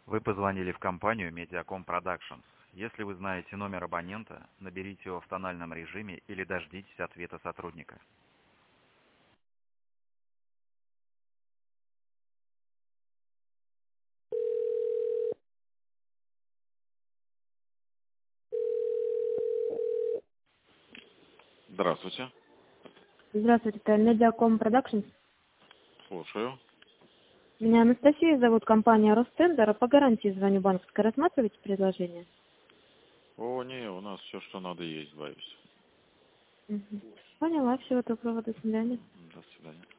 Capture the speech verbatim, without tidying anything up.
Вы позвонили в компанию Mediacom Productions. Если вы знаете номер абонента, наберите его в тональном режиме или дождитесь ответа сотрудника. Здравствуйте. Здравствуйте, это Mediacom Productions. Слушаю. Меня Анастасия зовут, компания Ростендер. По гарантии звоню банковской. Рассматриваете предложение? О, не, у нас все, что надо, есть, боюсь. Угу. Поняла, всего доброго, до свидания. До свидания.